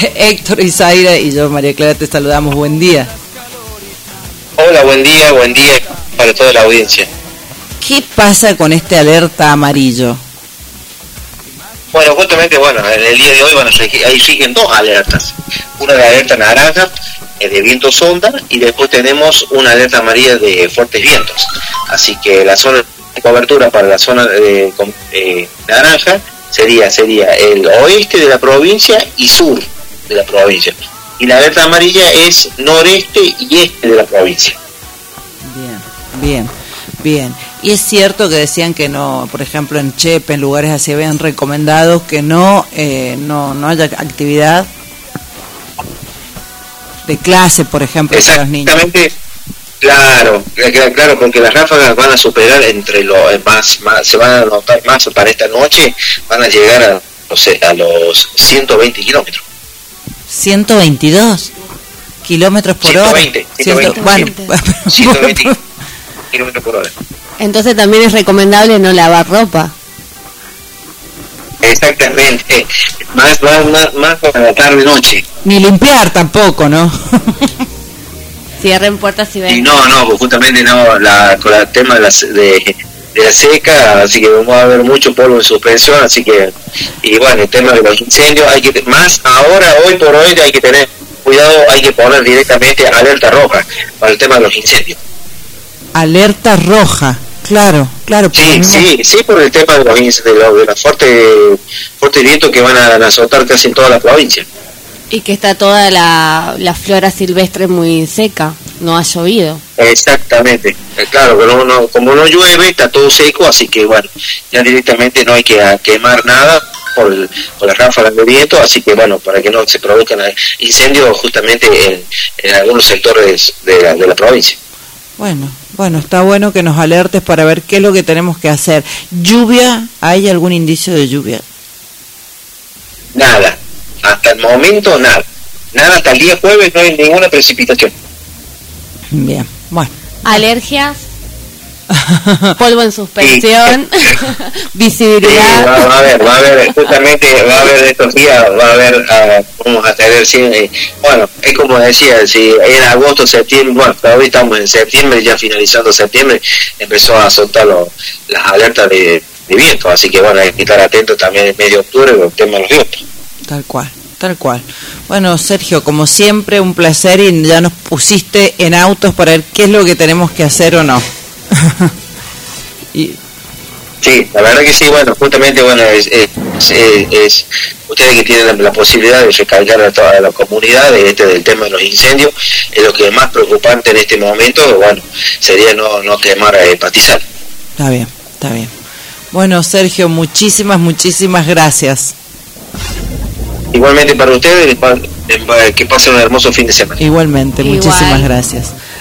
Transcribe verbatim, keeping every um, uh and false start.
Héctor y Zaira y yo, María Clara, te saludamos. Buen día. Hola, buen día, buen día para toda la audiencia. ¿Qué pasa con este alerta amarillo? Bueno, justamente, bueno, en el día de hoy van a regir, ahí rigen dos alertas. Una de alerta naranja, eh, de viento sonda, y después tenemos una alerta amarilla de fuertes vientos. Así que la zona de cobertura para la zona de eh, naranja sería sería el oeste de la provincia y sur de la provincia. Y la alerta amarilla es noreste y este de la provincia. Bien, bien, bien. Y es cierto que decían que no, por ejemplo en Chepe, en lugares así, habían recomendado que no, eh, no, no haya actividad de clase, por ejemplo, para los niños. Exactamente, claro, claro, porque las ráfagas van a superar entre los más, más, se van a notar más para esta noche, van a llegar a, no sé, a los ciento veinte kilómetros. ciento veintidós kilómetros por ciento veinte, hora. ciento veinte, Bueno, ciento veinte kilómetros por hora. Entonces también es recomendable no lavar ropa. Exactamente, más más más, más para la tarde noche. Ni limpiar tampoco, ¿no? Cierren puertas y ven. Y no, no, pues justamente no, la, con el tema de la, de, de la seca, así que vamos a ver mucho polvo en suspensión, así que, y bueno, el tema de los incendios, hay que, más ahora, hoy por hoy, hay que tener cuidado, hay que poner directamente alerta roja para el tema de los incendios. Alerta roja, claro, claro. Sí, sí, sí, por el tema de los de los, de los fuertes fuerte vientos que van a azotar casi en toda la provincia. Y que está toda la, la flora silvestre muy seca, no ha llovido. Exactamente, claro, que no, no, como no llueve, está todo seco, así que bueno, ya directamente no hay que a quemar nada por, el, por las ráfagas de viento, así que bueno, para que no se produzcan incendios justamente en, en algunos sectores de la, de la provincia. Bueno, bueno, está bueno que nos alertes para ver qué es lo que tenemos que hacer. ¿Lluvia? ¿Hay algún indicio de lluvia? Nada, hasta el momento nada. Nada, hasta el día jueves no hay ninguna precipitación. Bien, bueno. ¿Alergias? Polvo en suspensión, sí. Visibilidad. Sí, va, va a haber, va a haber, justamente va a haber estos días, va a haber, uh, vamos a tener, eh, bueno, es como decía, si en agosto, septiembre, bueno, todavía estamos en septiembre, ya finalizando septiembre, empezó a soltar los, las alertas de, de viento, así que bueno, hay que estar atentos también en medio de octubre con el tema de los vientos. Tal cual, tal cual. Bueno, Sergio, como siempre, un placer, y ya nos pusiste en autos para ver qué es lo que tenemos que hacer o no. y... Sí, la verdad que sí, bueno, justamente, bueno, es, es, es, es ustedes que tienen la, la posibilidad de recalcar a toda la comunidad de este del tema de los incendios, es lo que es más preocupante en este momento, bueno, sería no, no quemar el pastizal. Está bien, está bien. Bueno, Sergio, muchísimas, muchísimas gracias. Igualmente para ustedes, que pasen un hermoso fin de semana. Igualmente, Igual. Muchísimas gracias.